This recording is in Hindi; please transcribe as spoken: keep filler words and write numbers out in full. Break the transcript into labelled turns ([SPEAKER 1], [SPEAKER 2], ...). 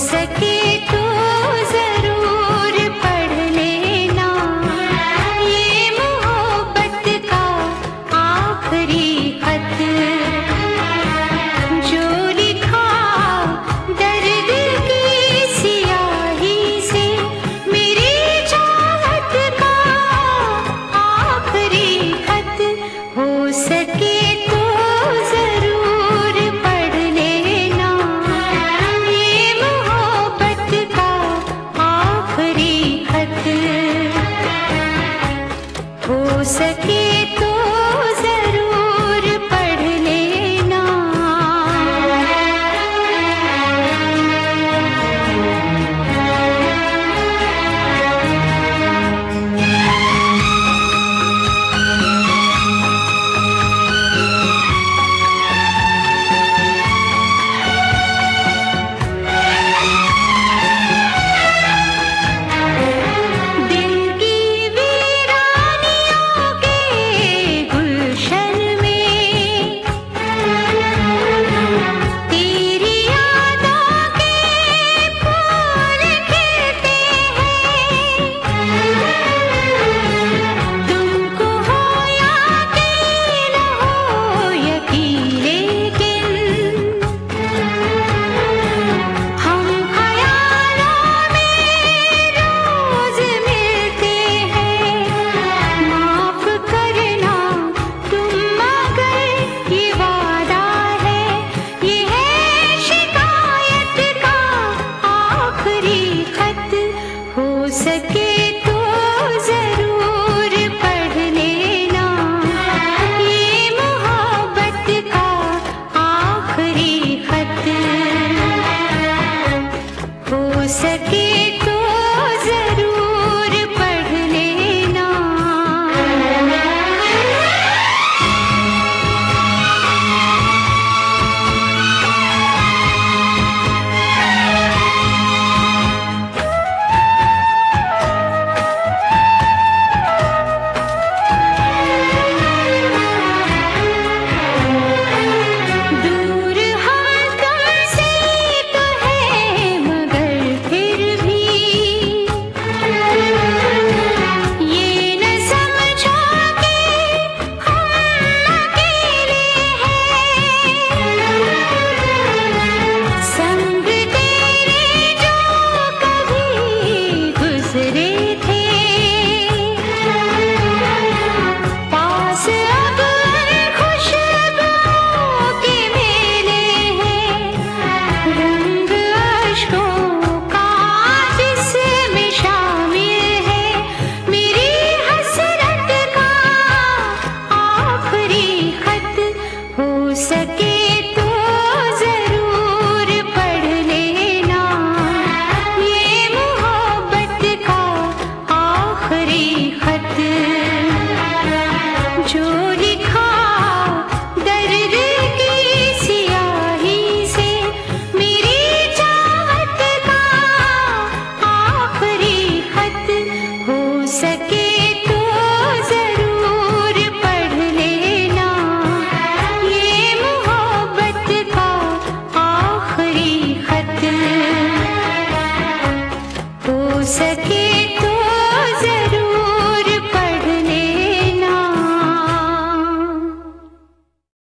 [SPEAKER 1] सके तो जरूर पढ़ लेना, ये मोहब्बत का आखिरी खत। जो लिखा दर्द की सियाही से मेरी चाहत का आखिरी खत। हो सके तो जरूर पढ़ लेना, ये मोहब्बत का आखिरी खत। हो सके तो जरूर पढ़ लेना। दिल की वीरानियों के गुलशन में तेरी यादों के फूल खिलते हैं। तुमको हो यकीन हो यकीन, लेकिन हम ख्यालों में रोज मिलते हैं। माफ करना तुम मगर ये वादा है, ये है शिकायत का आखिरी खत। हो सके तो जरूर पढ़ लेना, ये मोहब्बत का आखिरी खत। हो सके तो जरूर पढ़ लेना। दूर हम तुमसे तो है मगर फिर भी ये न समझो कि हम अकेले हैं। संग तेरे जो कभी गुजरे थे, पास अब उन खुशबुओं के मेले हैं। रंग अश्कों का जिसमें शामिल है मेरी हसरत का आखिरी खत। हो सके तो जरूर पढ़ लेना, ये मोहब्बत का आखिरी खत। जो लिखा दर्द की सियाही से मेरी चाहत का आखिरी खत। हो सके तो जरूर पढ़ लेना, ये मोहब्बत का आखिरी खत। हो सके